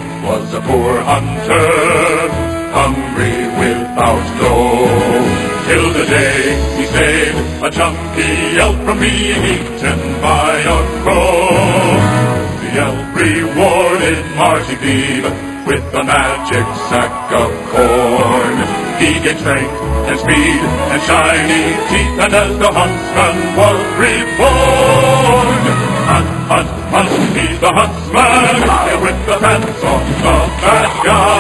was a poor hunter, hungry without dough, till the day he saved a chunky elk from being eaten by a crow. The elk rewarded Marty Beebe with a magic sack of corn. He gained strength and speed and shiny teeth, and as the huntsman was reborn. Hunt, hunt, hunt, he's the huntsman, with the pants on the bad guy.